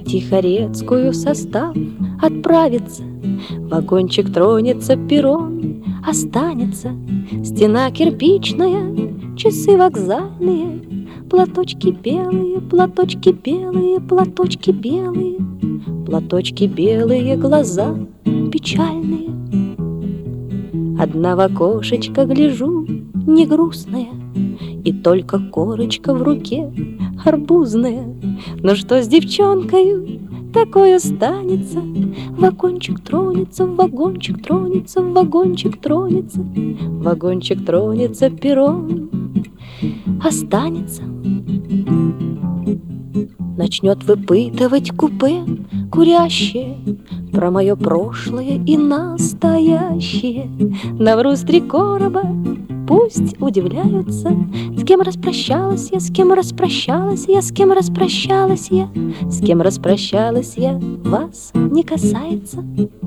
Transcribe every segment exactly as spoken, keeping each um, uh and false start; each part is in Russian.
Тихорецкую состав отправится, вагончик тронется, перрон останется, стена кирпичная, часы вокзальные, платочки белые, платочки белые, платочки белые, платочки белые, глаза печальные. Одна в окошечко гляжу, не грустная, и только корочка в руке арбузная. Но что с девчонкою такое станется? Вагончик тронется, вагончик тронется, вагончик тронется, вагончик тронется, перрон останется. Начнет выпытывать купе курящее про мое прошлое и настоящее. Навру с три короба, пусть удивляются, с кем распрощалась я, с кем распрощалась я, с кем распрощалась я, с кем распрощалась я, вас не касается.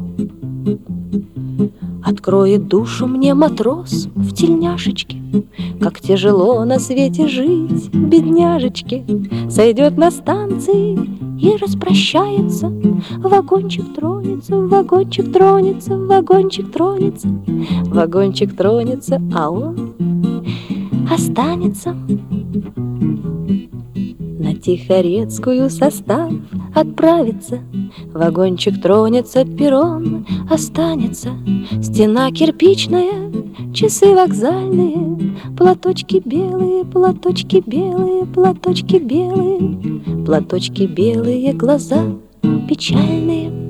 Откроет душу мне матрос в тельняшечке, как тяжело на свете жить, бедняжечке. Сойдет на станции и распрощается, вагончик тронется, вагончик тронется, вагончик тронется, вагончик тронется, а он останется. На Тихорецкую состав отправится, вагончик тронется, перрон останется, стена кирпичная, часы вокзальные, платочки белые, платочки белые, платочки белые, платочки белые, глаза печальные.